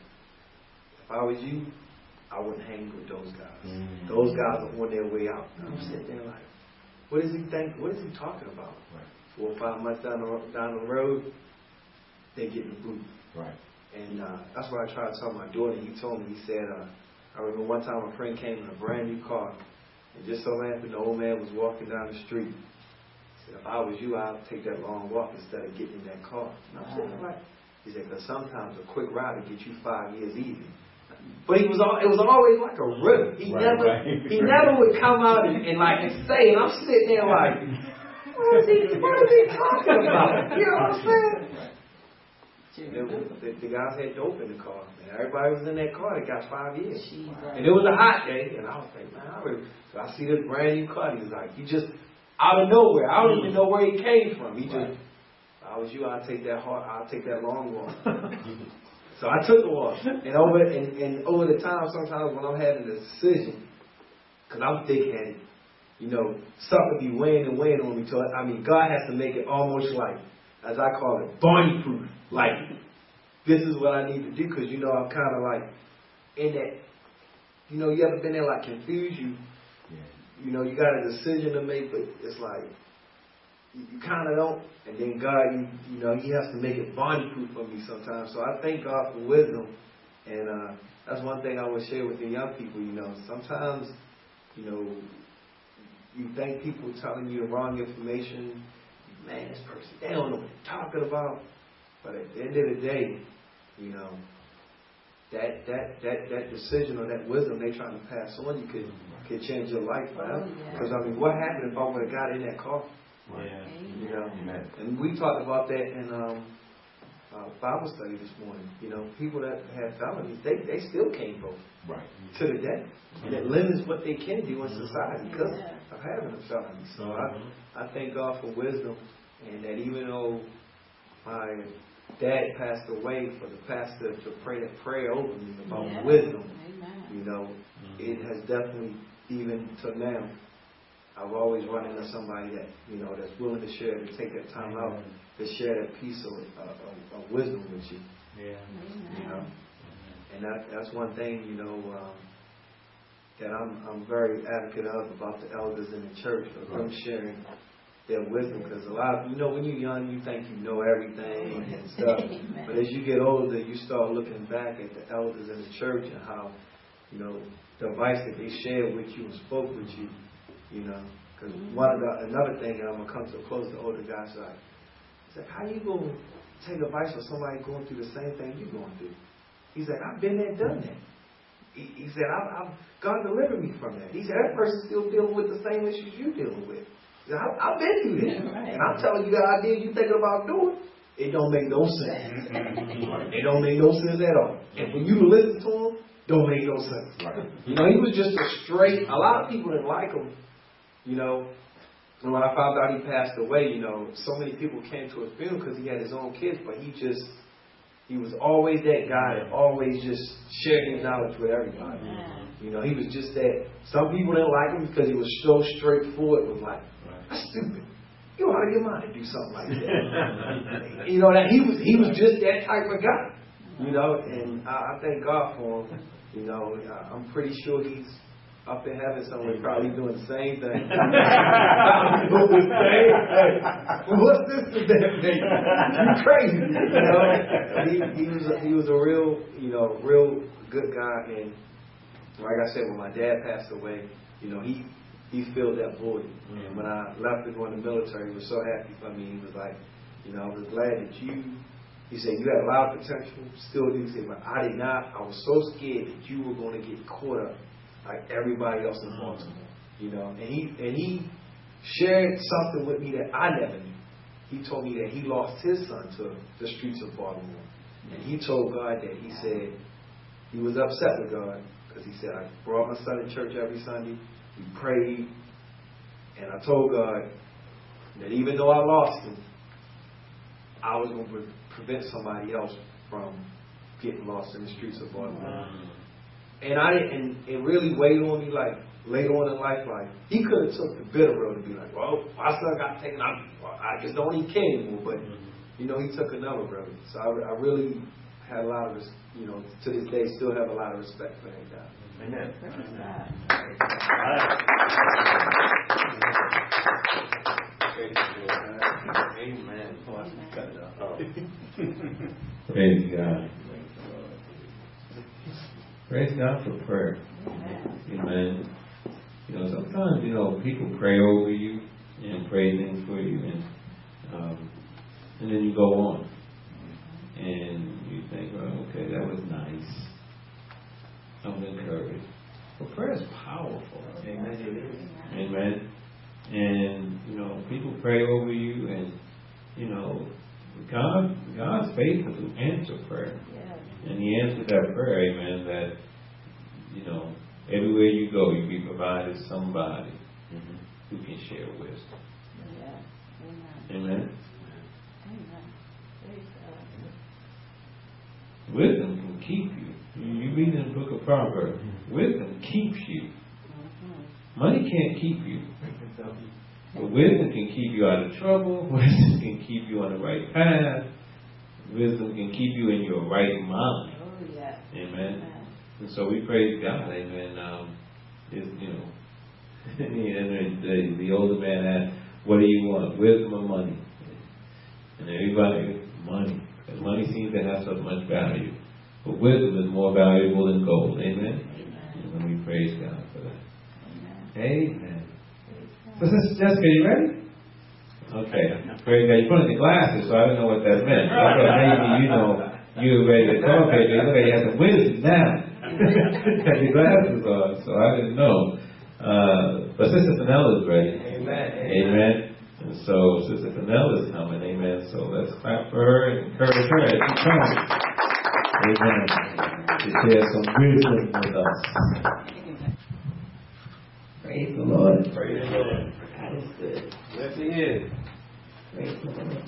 if I was you, I wouldn't hang with those guys. Mm-hmm. Those guys are on their way out. And I'm sitting there like, what does he think? What is he talking about? Right. Four or five months down the, down the road, they get in the boot. Right. And uh, that's what I tried to tell my daughter. He told me, he said, uh, I I remember one time a friend came in a brand new car, and just so happened the old man was walking down the street. He said, if I was you, I'd take that long walk instead of getting in that car. And I'm sitting there like, he said, because sometimes a quick ride will get you five years easy. But he was all, it was always like a riddle. He Right, never right. he never would come out and, and like say, and I'm sitting there like, what is he, what is he talking about? You know what I'm saying? The, the, the guys had dope in the car, and everybody was in that car. They got five years, and it was a hot day. And I was like, man, I really, so I see this brand new car. He was like, he just out of nowhere. I don't even know where he came from. He just, if I was you, I'd take that hard, I'd take that long walk. So I took the walk, and over and, and over the time, sometimes when I'm having a decision, because I'm thick-headed, you know, something be weighing and weighing on me. So I mean, God has to make it almost like, as I call it, Barney proof. Like, this is what I need to do, because, you know, I'm kind of like in that, you know, you ever been there, like, confused? You, yeah. you know, you got a decision to make, but it's like, you, you kind of don't. And then God, you, you know, He has to make it Barney proof for me sometimes. So I thank God for wisdom. And uh, that's one thing I would share with the young people, you know. Sometimes, you know, you think people telling you the wrong information. Man, this person, they don't know what they're talking about. But at the end of the day, you know, that that that that decision or that wisdom they're trying to pass on, you could could change your life forever. Because I mean, what happened if I would have got in that car? Yeah. You know, Amen. and we talked about that in um, uh, Bible study this morning. You know, people that have felonies, they they still can't vote. Right. To the day. And it limits what they can do in society because Yeah. of having a felony. So I, I thank God for wisdom, and that even though my dad passed away, for the pastor to pray that prayer over me about Yeah. wisdom, Amen. you know, it has definitely, even to now, I've always run into somebody that, you know, that's willing to share, to take that time out to share that piece of, uh, of, of wisdom with you. Yeah. You know, and that that's one thing, you know, um, that I'm I'm very advocate of about the elders in the church, of them sharing their wisdom, because a lot of, you know, when you're young, you think you know everything and stuff, but as you get older, you start looking back at the elders in the church and how, you know, the advice that they shared with you and spoke with you, you know, because one of the another thing, and I'm gonna come to a close, the older guys like, he's like, how you gonna take advice from somebody going through the same thing you're going through? He said, I've been there, done that. He, he said, I've, I've, God delivered me from that. He said, that person's still dealing with the same issues you're dealing with. He said, I, I've been through that. Yeah, right. And I'm telling you the idea you're thinking about doing, it don't make no sense. It don't make no sense at all. And for you to listen to him, don't make no sense. You know, he was just a straight, a lot of people didn't like him, you know. And when I found out he passed away, you know, so many people came to his funeral because he had his own kids, but he just, he was always that guy that always just shared his knowledge with everybody. Amen. You know, he was just that. Some people didn't like him because he was so straightforward. It was like, that's stupid. You're out of your mind to do something like that. You know, that he was he was just that type of guy. You know, and I, I thank God for him. You know, I, I'm pretty sure he's up in heaven somewhere, probably doing the same thing. Doing the same thing. What's this damn thing? You crazy? You know, he, he was a, he was a real, you know, real good guy. And like I said, when my dad passed away, you know, he he filled that void. And when I left to go in the military, he was so happy for me. He was like, you know, I was glad that you. He said, you had a lot of potential, still do. He said, but I did not. I was so scared that you were going to get caught up like everybody else in Baltimore, you know. And he and he shared something with me that I never knew. He told me that he lost his son to the streets of Baltimore. And he told God that, he said, he was upset with God because he said, I brought my son to church every Sunday, we prayed, and I told God that even though I lost him, I was going to pre- prevent somebody else from getting lost in the streets of Baltimore. And I didn't, and it really weighed on me, like, later on in life, like, he could have took the bitter road to be like, well, my son got taken out, I just don't even care anymore. But, you know, he took another road. So I, I really had a lot of, you know, to this day, still have a lot of respect for that guy. Amen. Amen. Amen. Praise God. Praise God for prayer. Amen. You know, sometimes, you know, people pray over you and pray things for you, and um, and then you go on. And you think, well, okay, that was nice. I'm encouraged. But prayer is powerful. Amen. Amen. And, you know, people pray over you, and, you know, God, God's faithful to answer prayer. And He answered that prayer, amen, that, you know, everywhere you go, you be provided somebody mm-hmm. who can share wisdom. Yeah. Amen. Amen. Amen. Wisdom can keep you. You read in the book of Proverbs, wisdom keeps you. Mm-hmm. Money can't keep you. But wisdom can keep you out of trouble. Wisdom can keep you on the right path. Wisdom can keep you in your right mind. Oh, yeah. Amen. Amen. And so we praise God. Amen. Um, it's, you know, and the, the older man asked, what do you want, wisdom or money? And everybody, money. Because money seems to have so much value. But wisdom is more valuable than gold. Amen. Amen. And we praise God for that. Amen. Amen. So, Sister Jessica, you ready? Okay. Praise God. You put on the glasses, so I didn't know what that meant. I thought maybe, you know, you were ready to talk. Maybe look like you had some wisdom now. Had your glasses on, so I didn't know. Uh, but Sister Fenella's ready. Amen. Amen. And so Sister Fenella's coming. Amen. So let's clap for her and encourage her as she comes. Amen. To share some wisdom with us. Praise the Lord. Praise the Lord. God is good. Yes, He is. Praise the Lord.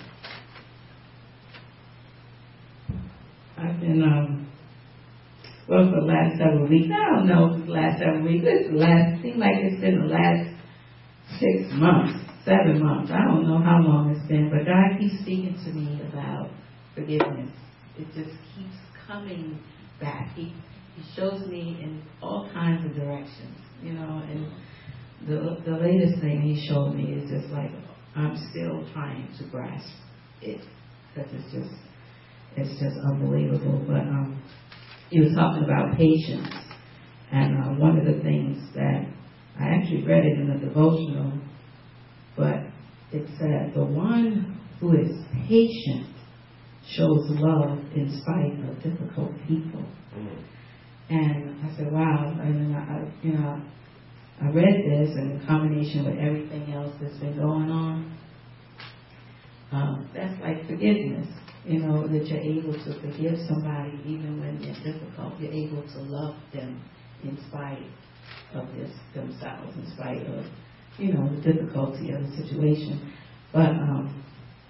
I've been, um, well, for the last several weeks, I don't know if it's the last several weeks, it's the last, it seems like it's been the last six months, seven months, I don't know how long it's been, but God keeps speaking to me about forgiveness. It just keeps coming back. He, he shows me in all kinds of directions, you know, and the the latest thing He showed me is just like, I'm still trying to grasp it, because it's just, it's just unbelievable. But um, He was talking about patience, and uh, one of the things that I actually read it in a devotional, but it said, the one who is patient shows love in spite of difficult people. Mm. And I said, wow. And I, you know, I read this, and in combination with everything else that's been going on, um, that's like forgiveness. You know, that you're able to forgive somebody even when they're difficult. You're able to love them in spite of this themselves, in spite of, you know, the difficulty of the situation. But um,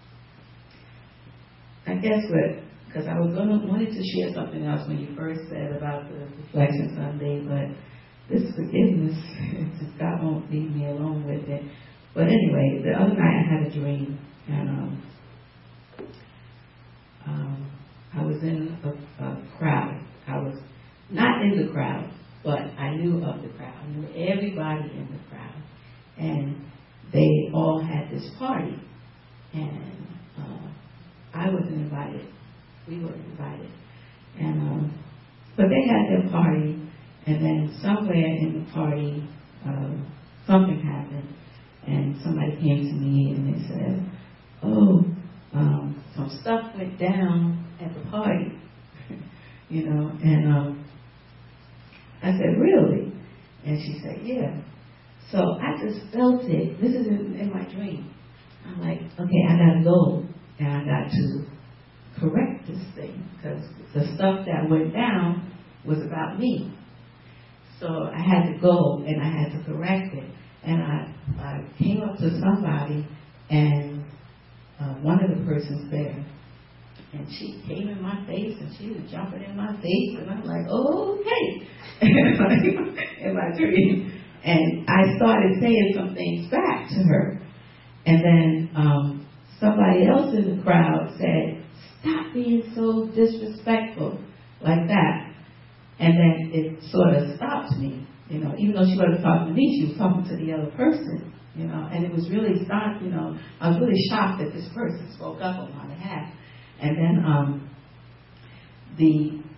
I guess what, because I was gonna wanted to share something else when you first said about the Reflection Sunday, but this forgiveness, just God won't leave me alone with it. But anyway, the other night I had a dream, and um, um, I was in a, a crowd. I was not in the crowd, but I knew of the crowd. I knew everybody in the crowd, and they all had this party, and uh, I wasn't invited. We weren't invited, and um, but they had their party. And then somewhere in the party, um, something happened, and somebody came to me and they said, oh, um, some stuff went down at the party, you know, and um, I said, really? And she said, yeah. So I just felt it. This is in, in my dream. I'm like, okay, I got to go, and I got to correct this thing, because the stuff that went down was about me. So I had to go, and I had to correct it. And I, I came up to somebody, and uh, one of the persons there, and she came in my face, and she was jumping in my face, and I'm like, oh, okay, in my dream. And I started saying some things back to her. And then um, somebody else in the crowd said, stop being so disrespectful, like that. And then it sort of stopped me, you know, even though she wasn't talking to me, she was talking to the other person, you know, and it was really shocked, you know, I was really shocked that this person spoke up on my behalf. And then um, the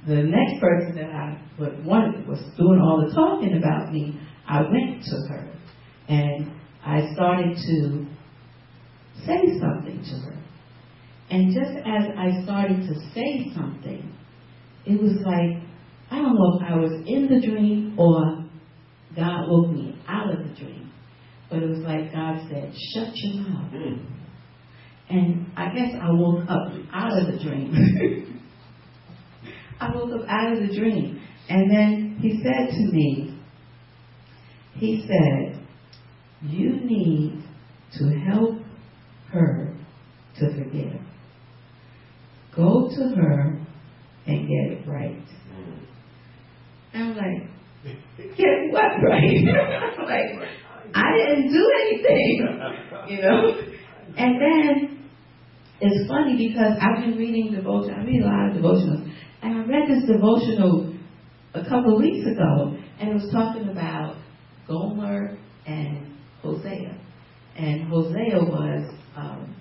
the next person that I would wanted was doing all the talking about me, I went to her and I started to say something to her. And just as I started to say something, it was like, I don't know if I was in the dream or God woke me out of the dream. But it was like God said, shut your mouth. Mm. And I guess I woke up out of the dream. I woke up out of the dream. And then he said to me, he said, you need to help her to forgive. Go to her and get it right. And I'm like, get what right? I'm like, I didn't do anything, you know? And then it's funny because I've been reading devotion. I read a lot of devotionals. And I read this devotional a couple of weeks ago, and it was talking about Gomer and Hosea. And Hosea was um,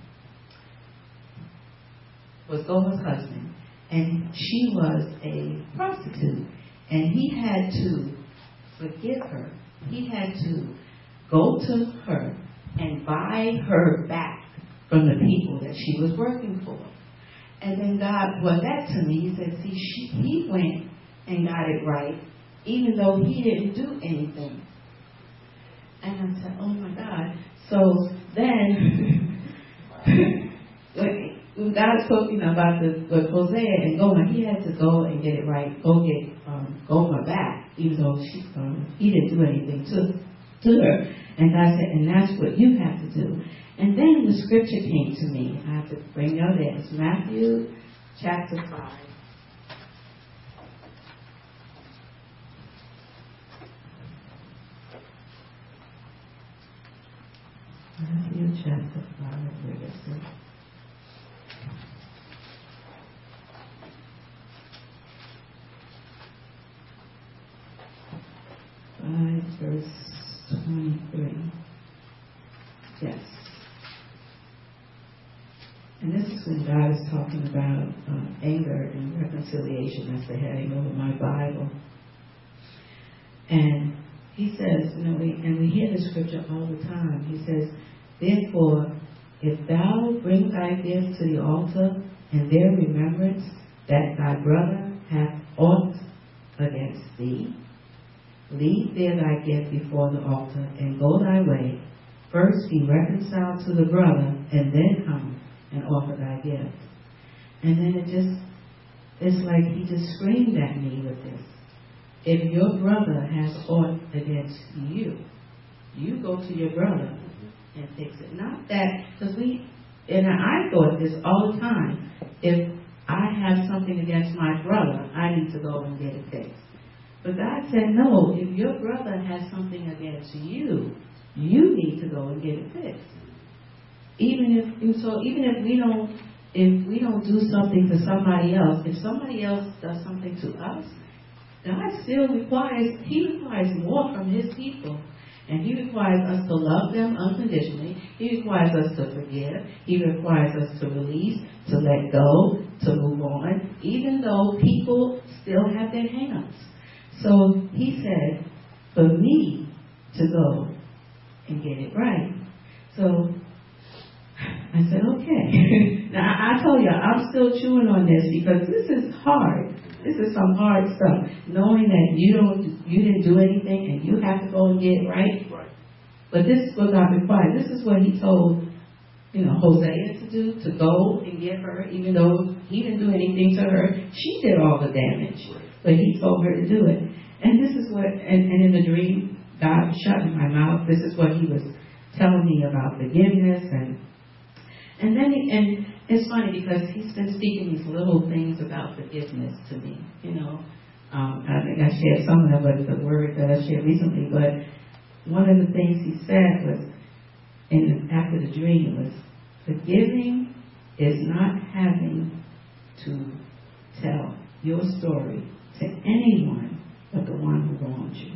was Gomer's husband, and she was a prostitute. And he had to forgive her. He had to go to her and buy her back from the people that she was working for. And then God brought that to me. He said, see, she, he went and got it right, even though he didn't do anything. And I said, oh my God. So then, when God spoke, you know, about the with Hosea and Gomer, he had to go and get it right, go get um, Gomer back, even though she, um, he didn't do anything to, to her. And God said, and that's what you have to do. And then the scripture came to me. I have to bring you there. It's Matthew chapter five. Matthew chapter five. Where is it? five, verse twenty-three. Yes. And this is when God is talking about um, anger and reconciliation. That's the heading over my Bible. And he says, you know, we, and we hear the scripture all the time. He says, therefore, if thou bring thy gift to the altar, and there remembrance that thy brother hath aught against thee, leave there thy gift before the altar, and go thy way. First be reconciled to the brother, and then come and offer thy gift. And then it just, it's like he just screamed at me with this. If your brother has aught against you, you go to your brother and fix it. Not that, because we, and I thought this all the time, if I have something against my brother, I need to go and get it fixed. But God said, no, if your brother has something against you, you need to go and get it fixed. Even if, and so even if we don't, if we don't do something to somebody else, if somebody else does something to us, God still requires, He requires more from His people. And He requires us to love them unconditionally. He requires us to forgive. He requires us to release, to let go, to move on, even though people still have their hands. So He said, for me to go and get it right. So I said, okay. Now I told you, I'm still chewing on this because this is hard. This is some hard stuff. Knowing that you don't, you didn't do anything and you have to go and get it right. Right. But this is what God required. This is what He told, you know, Hosea to do, to go and get her, even though he didn't do anything to her. She did all the damage, right. But He told her to do it. And this is what, and, and in the dream, God shut my mouth. This is what He was telling me about forgiveness and. And then, he, and it's funny because He's been speaking these little things about forgiveness to me. You know, um, I think I shared some of them, but the word that I shared recently. But one of the things He said was, in after the dream, was forgiving is not having to tell your story to anyone but the one who wronged you.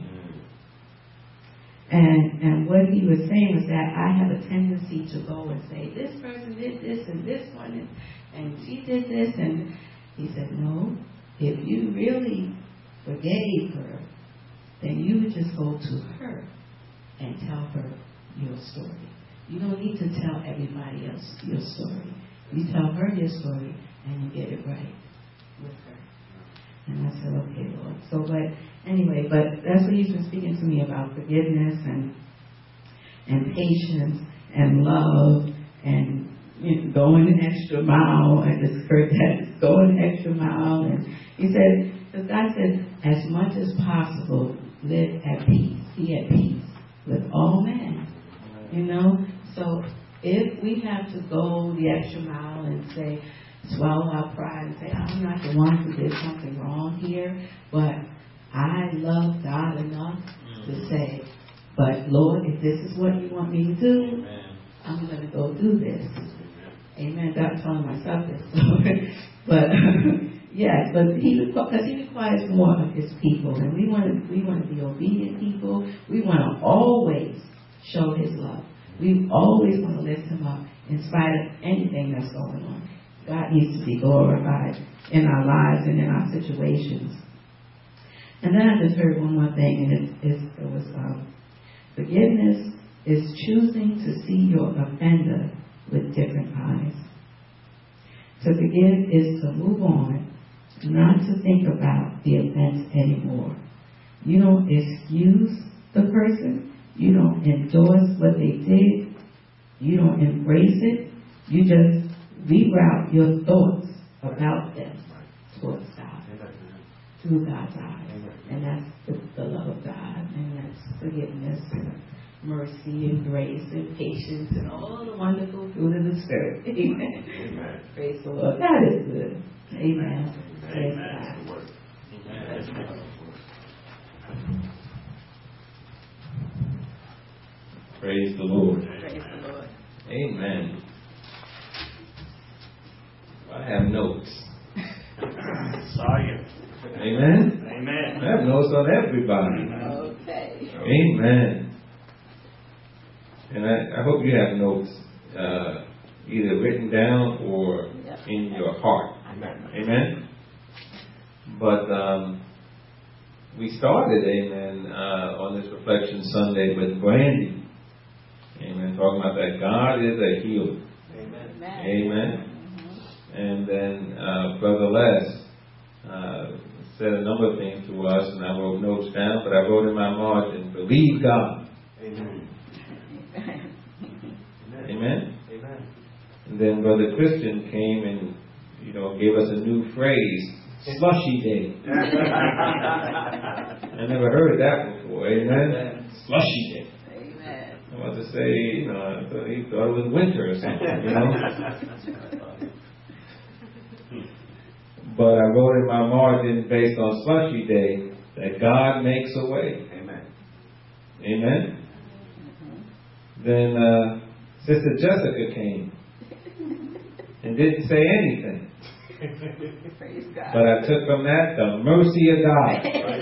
And and what He was saying was that I have a tendency to go and say, this person did this and this one and, and she did this. And He said, no, if you really forgave her, then you would just go to her and tell her your story. You don't need to tell everybody else your story. You tell her your story and you get it right with her. And I said, okay, Lord. So, but anyway, but that's what he's been speaking to me about, forgiveness and and patience and love and, you know, going an extra mile. And just heard that, going an extra mile. And he said, because God said, as much as possible, live at peace, be at peace with all men. You know? So if we have to go the extra mile and say, swallow our pride and say, I'm not the one who did something wrong here, but I love God enough to say, but Lord, if this is what you want me to do, Amen. I'm going to go do this. Amen. God telling myself this. But yes, but he because he requires more of his people, and we want to we want to be obedient people. We want to always show his love. We always want to lift him up in spite of anything that's going on. God needs to be glorified in our lives and in our situations. And then I just heard one more thing, and it, it, it was um, forgiveness is choosing to see your offender with different eyes. To forgive is to move on, not to think about the offense anymore. You don't excuse the person. You don't endorse what they did. You don't embrace it. You just reroute your thoughts about them towards God, through God's eyes. And that's the, the love of God. And that's forgiveness and mercy and grace and patience and all the wonderful fruit of the Spirit. Amen. Amen. Praise the Lord. God is good. Amen. Praise God. Amen. Praise the Lord. Praise the Lord. Amen. I have notes. Saw you. Amen. Amen. I have notes on everybody. Okay. Amen. And I, I hope you have notes uh, either written down or yep. in your heart. Amen. Amen. But um, we started, amen, uh, on this Reflection Sunday with Brandy. Amen. Talking about that God is a healer. Amen. Amen. Mm-hmm. And then uh, Brother Les uh, said a number of things to us, and I wrote notes down, but I wrote in my margin, believe God. Amen. Amen. Amen. And then Brother Christian came and, you know, gave us a new phrase, slushy day. I never heard that before. Amen. Slushy day. Amen. I want to say, you know, I thought he thought it was winter or something, you know. But I wrote in my margin based on slushy day that God makes a way. Amen. Amen. Mm-hmm. Then uh, Sister Jessica came and didn't say anything. Praise God. But I took from that the mercy of God.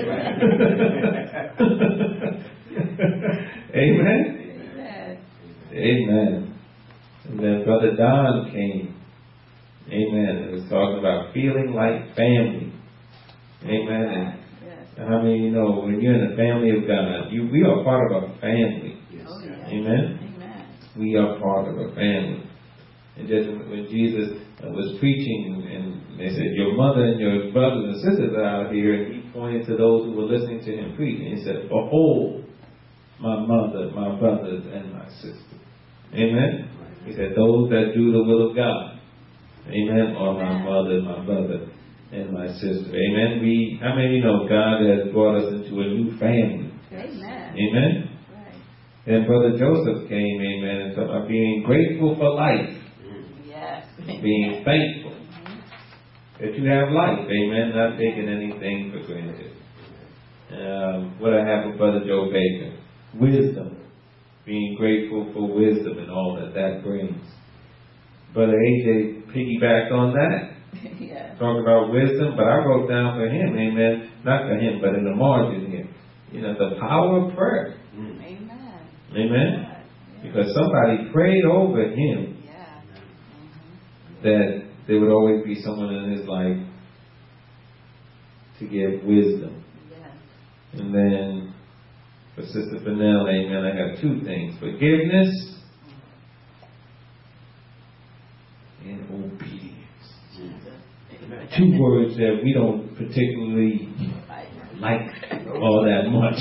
Amen. Amen. Amen. And then Brother Don came. Amen. And was talking about feeling like family. Amen. And yes. How many you know when you're in the family of God, you we are part of a family. Yes. Oh, yes. Amen. Amen. We are part of a family. And just when Jesus was preaching, and they said, your mother and your brothers and sisters are out here, and he pointed to those who were listening to him preach, and he said, behold, my mother, my brothers, and my sister. Amen? He said, those that do the will of God. Amen? Are my mother, my brother, and my sister. Amen? We, how many know God has brought us into a new family? Amen? Amen? Right. And Brother Joseph came, amen, and talked about being grateful for life. Being thankful mm-hmm. that you have life, amen, not taking anything for granted. Um, what I have with Brother Joe Baker, wisdom, being grateful for wisdom and all that that brings. Brother A J piggybacked on that, yeah. Talking about wisdom, but I wrote down for him, amen, not for him, but in the margin here, you know, the power of prayer. Mm. Amen. Amen. Yeah. Because somebody prayed over him. That there would always be someone in his life to give wisdom. And then for Sister Fennell, amen, I got two things. Forgiveness and obedience. Two words that we don't particularly like all that much.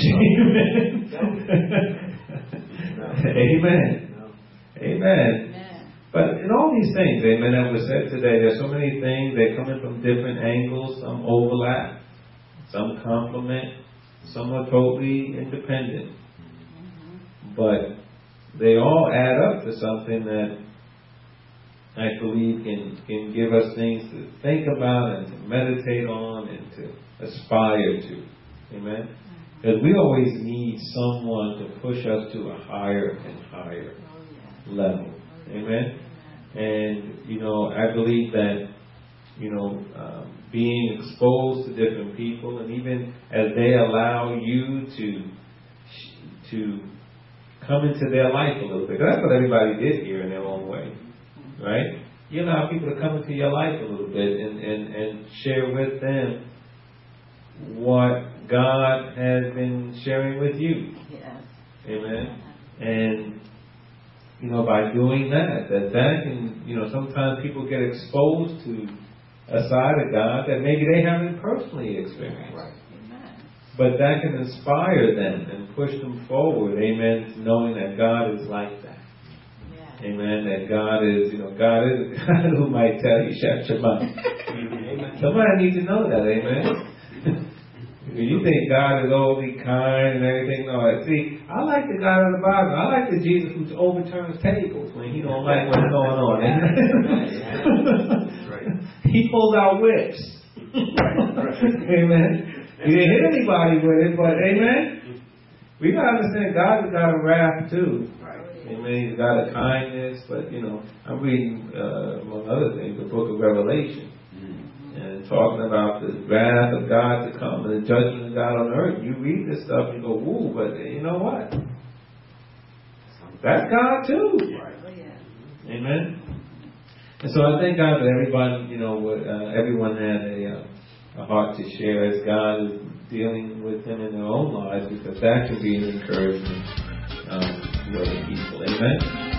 Amen. Amen. But in all these things, amen, that was said today, there's so many things, they're coming from different angles. Some overlap, some complement, some are totally independent. But they all add up to something that I believe can, can give us things to think about and to meditate on and to aspire to. Amen? Because we always need someone to push us to a higher and higher level. Amen? And, you know, I believe that, you know, um, being exposed to different people, and even as they allow you to to come into their life a little bit. That's what everybody did here in their own way. Right? You allow people to come into your life a little bit and, and, and share with them what God has been sharing with you. Yes. Amen. And, you know, by doing that, that that can, you know, sometimes people get exposed to a side of God that maybe they haven't personally experienced. Right. But that can inspire them and push them forward, amen, knowing that God is like that. Yeah. Amen, that God is, you know, God is a God who might tell you, shut your mouth. Somebody needs to know that, amen. You think God is overly kind and everything. No, see, I like the God of the Bible. I like the Jesus who overturns tables when he don't like what's going on. Amen. He pulls out whips. Amen. He didn't hit anybody with it, but amen. We gotta understand God has got a wrath too. Amen. He's got a kindness, but you know, I'm reading uh, among other things the book of Revelation. And talking about the wrath of God to come and the judgment of God on earth. You read this stuff and you go, woo, but you know what? That's God too. Amen. And so I thank God that everybody, you know, uh, everyone had a, uh, a heart to share as God is dealing with them in their own lives, because that can be an encouragement um, to other people. Amen.